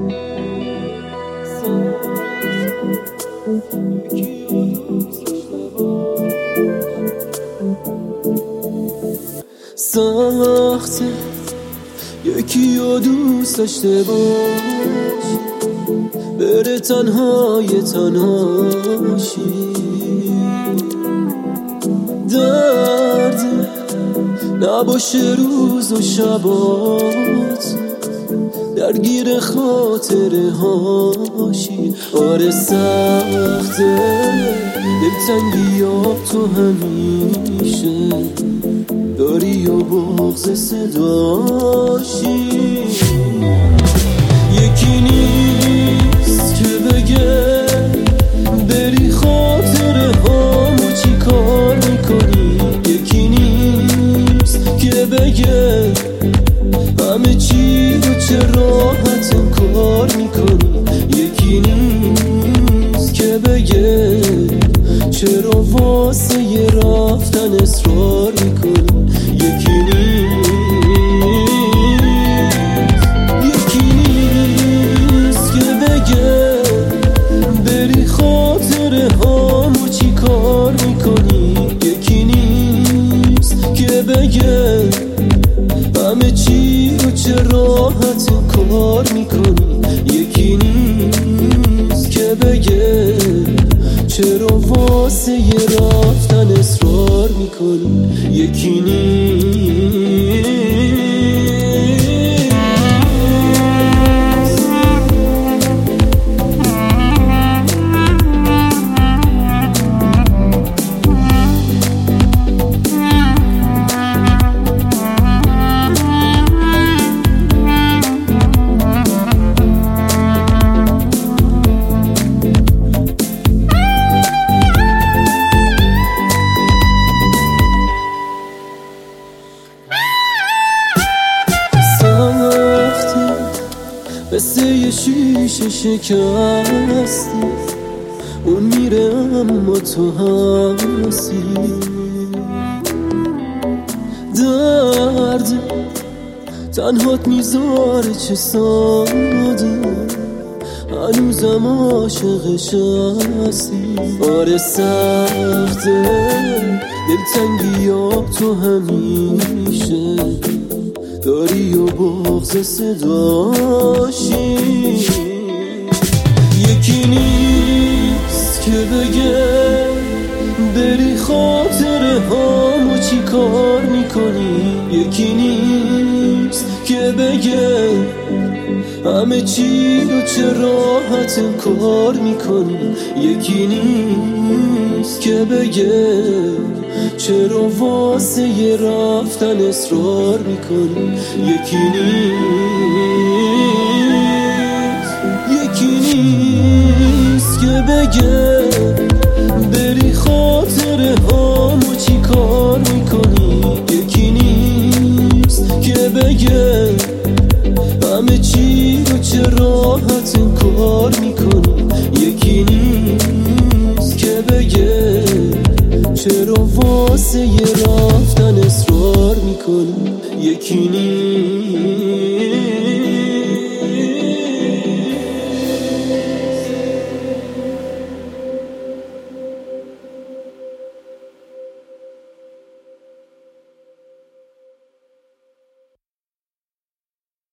سخته یکی رو دوست داشته باش، بره تنهای تنهاشی. درد نباشه روز و شبات، درگیر خاطره هاشی. آره سخته دلتنگی یاد تو همیشه داری و بغض صداشی. یکی نیست که بگه بری خاطره هامو چی کار میکنی. یکی نیست که بگه همه چی رو چه راحت کار میکنی. یکی نیست که بگه چرا واسه یه رفتن اصرار میکنی. یکی نیست که بگه بری خاطره هامو چی کار میکنی. یکی نیست که بگه همه چی رو چه راحت کار میکنی. یکی نیست که بگه چرا واسه یه رفتن اصرار میکنی. یکی نیست. مثل یه شیشه شکستی، اون میره اما تو هستی. درد تنهات میذاره چه ساده، هنوزم عاشقش هستی. آره سخته دلتنگی یاد تو همیشه داری و بغض صداشی. یکی نیست که بگه بری خاطره هامو چی کار میکنی. یکی نیست که بگه همه چی رو چه راحت کار میکنی. یکی نیست که بگه چرا واسه یه رفتن اصرار میکنی. یکی نیست که بگه بری خاطره هامو چی کار میکنی. یکی نیست که بگه همه چی رو چه راحت کار میکنی. یکی نیست که بگه چرا واسه یه رفتن اصرار میکنی. یکی نیست.